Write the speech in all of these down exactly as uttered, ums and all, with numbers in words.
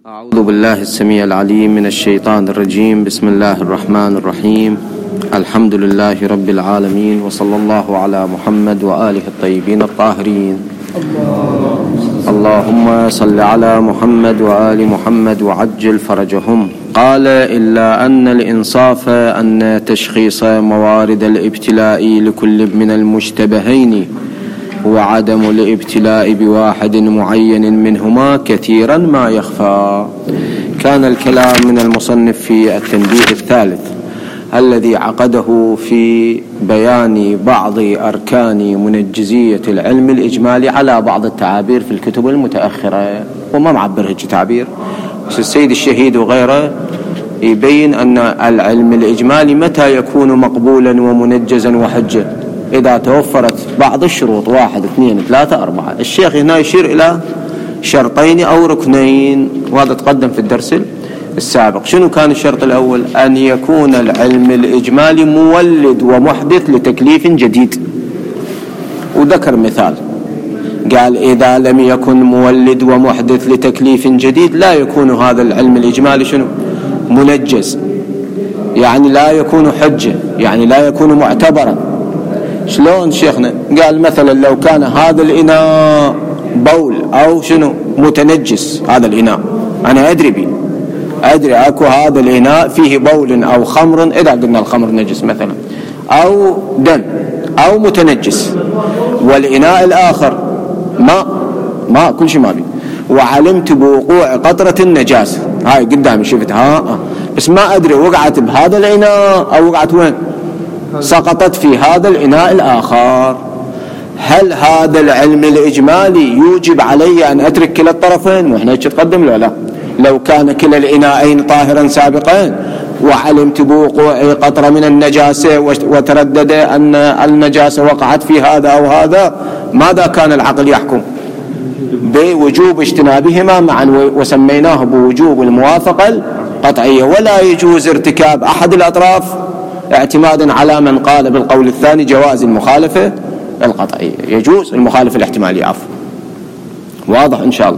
أعوذ بالله السميع العليم من الشيطان الرجيم. بسم الله الرحمن الرحيم. الحمد لله رب العالمين، وصلى الله على محمد وآله الطيبين الطاهرين. اللهم صل على محمد وآل محمد وعجل فرجهم. قال: إلا أن الإنصاف أن تشخيص موارد الابتلاء لكل من المشتبهين وعدم الابتلاء بواحد معين منهما كثيرا ما يخفى. كان الكلام من المصنف في التنبيه الثالث الذي عقده في بيان بعض أركان منجزية العلم الإجمالي على بعض التعابير في الكتب المتأخرة، وما معبره تعبير السيد الشهيد وغيره يبين أن العلم الإجمالي متى يكون مقبولا ومنجزا وحجة إذا توفرت بعض الشروط، واحد اثنين ثلاثة أربعة. الشيخ هنا يشير إلى شرطين أو ركنين، وهذا تقدم في الدرس السابق. شنو كان الشرط الأول؟ أن يكون العلم الإجمالي مولد ومحدث لتكليف جديد، وذكر مثال قال: إذا لم يكن مولد ومحدث لتكليف جديد لا يكون هذا العلم الإجمالي شنو؟ منجز، يعني لا يكون حجة، يعني لا يكون معتبرا. شلون شيخنا؟ قال: مثلا لو كان هذا الإناء بول أو شنو متنجس، هذا الإناء أنا أدري بي أدري أكو هذا الإناء فيه بول أو خمر، إذا قلنا الخمر نجس مثلا، أو دم أو متنجس، والإناء الآخر ماء ماء كل شيء ما بي، وعلمت بوقوع قطرة النجاسة، هاي قدامي شفتها ها، بس ما أدري وقعت بهذا الإناء أو وقعت وين، سقطت في هذا الإناء الآخر. هل هذا العلم الإجمالي يوجب علي أن أترك كلا الطرفين؟ وإحنا تقدم له لا. لو كان كلا الإناءين طاهرا سابقا وعلمت بوقوع قطرة من النجاسة وتردد أن النجاسة وقعت في هذا أو هذا، ماذا كان العقل يحكم؟ بوجوب اجتنابهما معا، وسميناه بوجوب الموافقة القطعية. ولا يجوز ارتكاب أحد الأطراف اعتمادا على من قال بالقول الثاني جواز المخالفة القطعية، يجوز المخالفة الاحتمالية. عفوا، واضح إن شاء الله.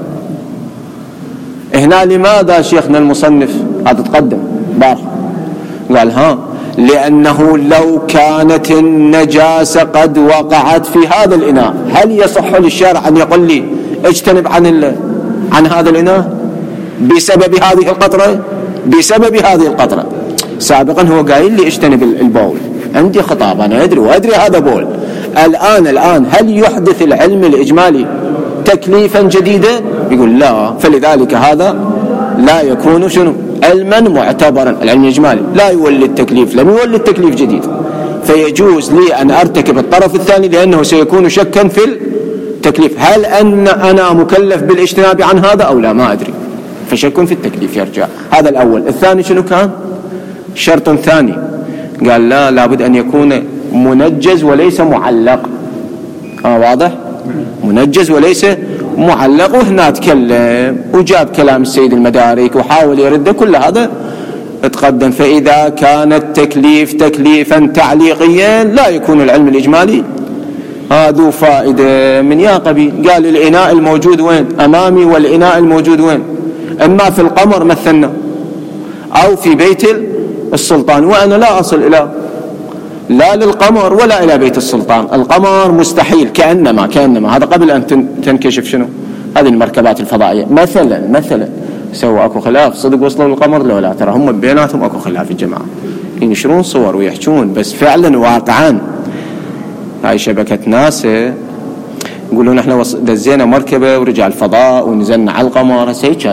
هنا لماذا شيخنا المصنف هذا تقدم بارح قال ها لأنه لو كانت النجاسة قد وقعت في هذا الإناء، هل يصح للشارع أن يقول لي اجتنب عن عن هذا الإناء بسبب هذه القطرة؟ بسبب هذه القطرة سابقا هو قايل لي اجتنب البول، عندي خطاب أنا أدري وأدري هذا بول. الآن الآن هل يحدث العلم الإجمالي تكليفا جديدا؟ يقول لا. فلذلك هذا لا يكون شنو علما معتبرا. العلم الإجمالي لا يولد تكليف، لم يولد تكليف جديد، فيجوز لي أن أرتكب الطرف الثاني لأنه سيكون شكا في التكليف. هل أن أنا مكلف بالاجتناب عن هذا أو لا؟ ما أدري، فشك في التكليف يرجع. هذا الأول. الثاني شنو كان؟ شرط ثاني قال لا، لابد أن يكون منجز وليس معلق. آه واضح؟ منجز وليس معلق. وهنا تكلم وجاب كلام السيد المدارك وحاول يرده، كل هذا اتقدم. فإذا كان التكليف تكليفا تعليقيا لا يكون العلم الإجمالي هذا فائدة من يا قبيل. قال: الإناء الموجود وين؟ أمامي، والإناء الموجود وين؟ إما في القمر مثلنا أو في بيت السلطان، وأنا لا أصل إلى لا للقمر ولا إلى بيت السلطان. القمر مستحيل، كأنما كأنما هذا قبل أن تنكشف شنو هذه المركبات الفضائية مثلا مثلا سووا أكو خلاف صدق وصلوا للقمر لو لا؟ ترى هم بيناتهم أكو خلاف الجماعة، ينشرون صور ويحجون، بس فعلا واقعا هاي شبكة ناسا يقولون احنا دزينا مركبة ورجع الفضاء ونزلنا على القمر. هيك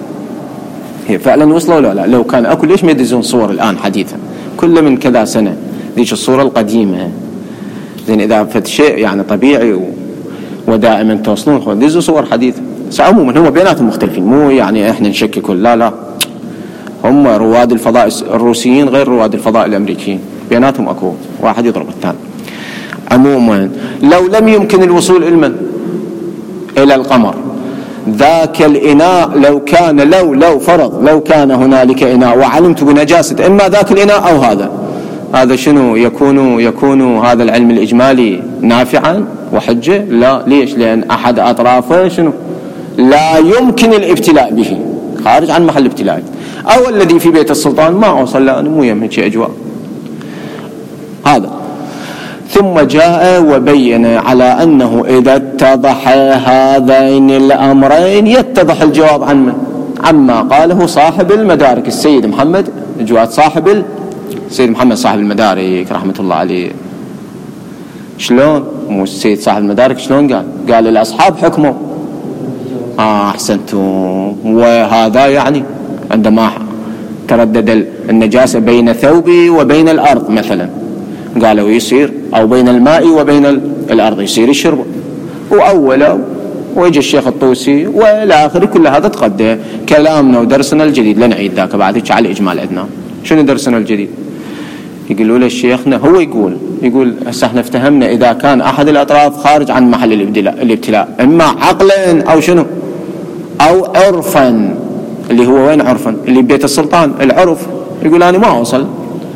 هي فعلا وصلوا ولا لا؟ لو كان أكو ليش ما يدزون صور الآن حديثا كل من كذا سنة ذيك الصورة القديمة؟ زين إذا فت شيء يعني طبيعي و... ودائما توصلون دزوا صور حديثة. عموما هم بيناتهم مختلفين، مو يعني احنا نشكك، لا لا، هم رواد الفضاء الروسيين غير رواد الفضاء الأمريكيين، بيناتهم أكو واحد يضرب الثاني. عموما لو لم يمكن الوصول علما إلى القمر، ذاك الإناء لو كان لو لو فرض لو كان هنالك إناء وعلمت بنجاسة إما ذاك الإناء أو هذا، هذا شنو يكون يكون هذا العلم الإجمالي نافعا وحجة؟ لا. ليش؟ لأن أحد أطرافه شنو لا يمكن الابتلاء به، خارج عن محل ابتلاء. أو الذي في بيت السلطان ما أوصل له، أنا مو يمهن شيء أجواء هذا. ثم جاء وبين على أنه إذا اتضح هذين الأمرين يتضح الجواب عن من؟ عما قاله صاحب المدارك السيد محمد جواد، صاحب السيد محمد صاحب المدارك رحمة الله عليه. شلون؟ مو السيد صاحب المدارك شلون قال؟ قال الأصحاب حكموا. آه أحسنتم. وهذا يعني عندما تردد النجاسة بين ثوبي وبين الأرض مثلا، قالوا يصير، أو بين الماء وبين الأرض يصير الشرب. وأولا ويجي الشيخ الطوسي والى اخره، كل هذا تقدم كلامنا ودرسنا الجديد، لا نعيد ذاك بعد على الاجمال عندنا. شنو درسنا الجديد؟ يقولوا له شيخنا، هو يقول يقول هسه احنا افتهمنا اذا كان احد الاطراف خارج عن محل الابتلاء الابتلاء اما عقلا او شنو او عرفا، اللي هو وين عرفا؟ اللي ببيت السلطان العرف. يقول انا ما اوصل.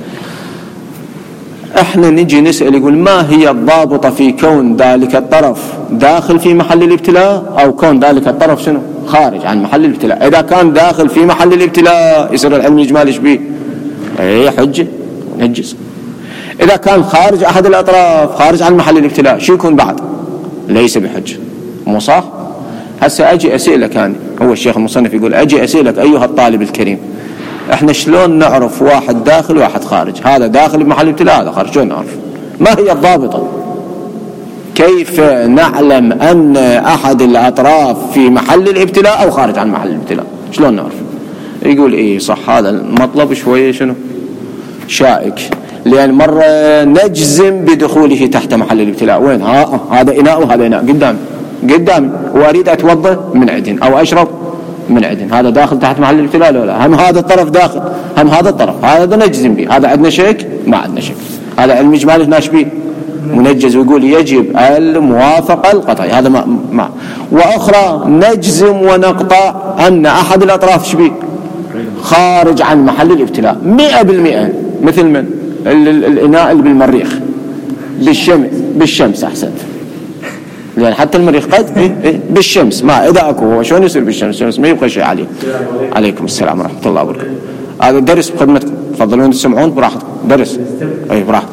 احنا نجي نسأل، يقول ما هي الضابطة في كون ذلك الطرف داخل في محل الابتلاء او كون ذلك الطرف شنو خارج عن محل الابتلاء؟ اذا كان داخل في محل الابتلاء يصير العلم الاجمالي شبيه؟ اي حجة نجس. اذا كان خارج احد الاطراف خارج عن محل الابتلاء شو يكون بعد؟ ليس بحجة. مو صح؟ هسه اجي اسئلك انا، هو الشيخ المصنف يقول اجي اسئلك ايها الطالب الكريم، احنا شلون نعرف واحد داخل وواحد خارج؟ هذا داخل بمحل الابتلاء هذا خارج، شلون نعرف؟ ما هي الضابطة؟ كيف نعلم ان احد الاطراف في محل الابتلاء او خارج عن محل الابتلاء؟ شلون نعرف؟ يقول ايه صح، هذا المطلب شوية شنو شائك، لان مرة نجزم بدخوله تحت محل الابتلاء. وين؟ ها هذا اناء وهذا اناء قدامي قدامي واريد اتوضا من عدن او اشرب من عدن، هذا داخل تحت محل الابتلاء لو لا؟ هم هذا الطرف داخل، هم هذا الطرف، هذا نجزم به. هذا عندنا شك؟ ما عندنا شك. هذا علم اجمالي هنا شبيه منجز، ويقول يجب الموافقة القطعية، هذا ما, ما. واخرى نجزم ونقطع ان احد الاطراف شبيه خارج عن محل الابتلاء مئة بالمئة، مثل من الاناء اللي بالمريخ بالشمس بالشمس احسنت، لأن حتى المريخ قد إيه إيه بالشمس، ما إذا أكو هو شلون يصير بالشمس؟ الشمس ما يبقى شيء عليه. عليكم السلام ورحمة الله وبركاته. هذا درس بخدمتكم، تفضلون تسمعون براحتكم، درس أي براحتكم.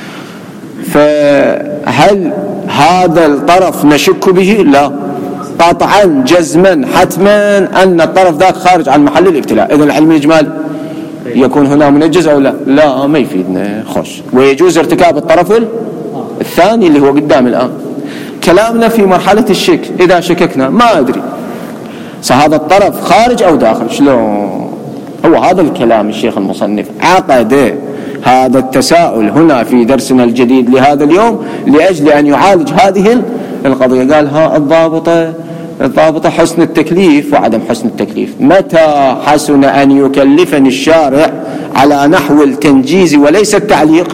فهل هذا الطرف نشك به؟ لا، قطعا جزما حتما أن الطرف ذاك خارج عن محل الابتلاء. إذن العلم الإجمالي يكون هنا منجز أو لا؟ لا، ما يفيدنا خوش. ويجوز ارتكاب الطرف الثاني اللي هو قدام الآن. كلامنا في مرحلة الشك، إذا شككنا ما أدري فهذا الطرف خارج أو داخل، شلون؟ هو هذا الكلام الشيخ المصنف عقد هذا التساؤل هنا في درسنا الجديد لهذا اليوم لأجل أن يعالج هذه القضية. قال ها الضابطة الضابطة حسن التكليف وعدم حسن التكليف. متى حسن أن يكلفني الشارع على نحو التنجيز وليس التعليق؟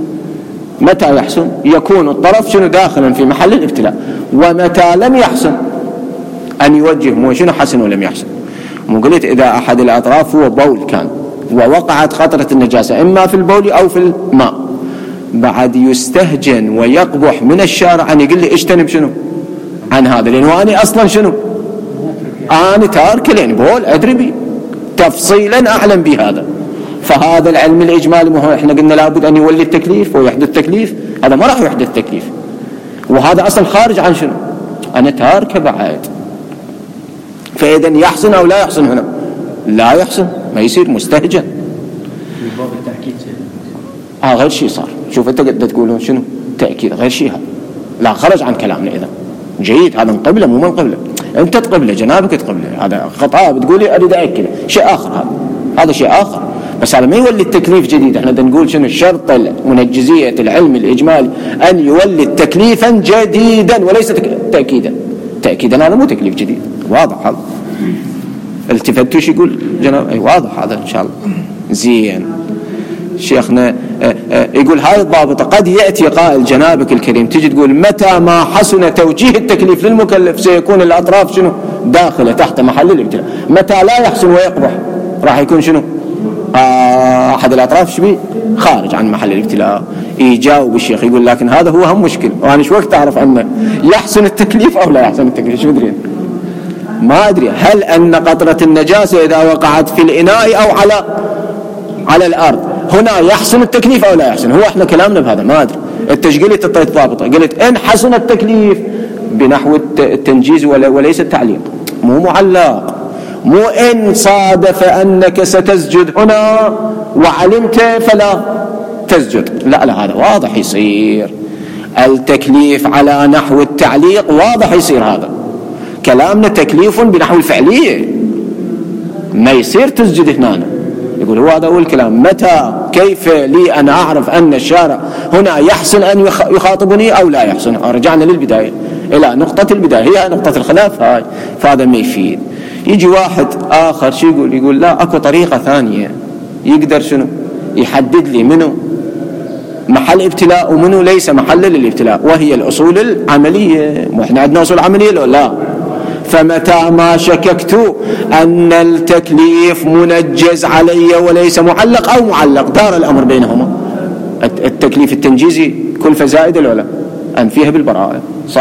متى يحسن؟ يكون الطرف شنو داخلا في محل الابتلاء. ومتى لم يحسن أن يوجه مو شنو حسن ولم يحسن. مو قلت إذا أحد الأطراف هو بول كان ووقعت خطرة النجاسة إما في البول أو في الماء، بعد يستهجن ويقبح من الشارع أن يقول لي اجتنب شنو عن هذا، لأنه أنا أصلا شنو أنا تارك لين بول أدري بي تفصيلا أعلم بهذا. فهذا العلم الإجمالي مهم. إحنا قلنا لابد أن يولي التكليف ويحدث تكليف، هذا ما راح يحدث تكليف، وهذا أصلا خارج عن شنو أنا تارك بعد. فإذا يحسن أو لا يحسن؟ هنا لا يحسن، ما يصير مستهجن. باب التأكيد آه غير شيء صار. شوف أنت قد تقولون شنو تأكيد غير شيء، هذا لا خرج عن كلامنا. إذا جيد هذا من قبله مو من قبله، أنت تقبله جنابك تقبله، هذا خطأ بتقولي أريد أأكده شيء آخر، هذا هذا شيء آخر. بس هذا ما يولي التكليف جديد. احنا نقول شنو الشرط منجزية العلم الإجمالي أن يولي تكليفا جديدا وليس تأكيدا. تأكيدا هذا مو تكليف جديد، واضح هذا. التفتوش يقول جناب أي واضح هذا إن شاء الله زين. شيخنا يقول هاي الضابطة قد يأتي قائل جنابك الكريم تجي تقول متى ما حسن توجيه التكليف للمكلف سيكون الأطراف شنو داخلة تحت محل الابتلاء. متى لا يحسن ويقبح راح يكون شنو آه أحد الأطراف شبيه خارج عن محل الابتلاء. يجاوب الشيخ يقول لكن هذا هو هم مشكل، وأنا شو وقت أعرف أنه يحسن التكليف أو لا يحسن التكليف؟ شو مدرين ما أدري هل أن قطرة النجاسة إذا وقعت في الإناء أو على على الأرض هنا يحسن التكليف أو لا يحسن. هو إحنا كلامنا بهذا ما أدري. التشجيل التطيط ضابطة قلت إن حسن التكليف بنحو التنجيز وليس التعليق، مو معلق، مو إن صادف أنك ستسجد هنا وعلمت فلا تسجد، لا لا هذا واضح يصير التكليف على نحو التعليق، واضح يصير هذا كلامنا تكليف بنحو الفعلية، ما يصير تسجد هنا. يقول هو هذا هو الكلام. متى كيف لي أن أعرف أن الشارع هنا يحسن أن يخاطبني أو لا يحسن؟ رجعنا للبداية إلى نقطة البداية، هي نقطة الخلاف هاي، فهذا ما يفيد. يجي واحد آخر شو يقول؟ يقول لا أكو طريقة ثانية يقدر شنو يحدد لي منه محل ابتلاء ومنه ليس محل للابتلاء، وهي الأصول العملية. وإحنا عندنا أصول عملية لو لا؟ فمتى ما شككت أن التكليف منجز علي وليس معلق أو معلق، دار الأمر بينهما. التكليف التنجيزي كلفة زائدة لو لا؟ أنفيها بالبراءة.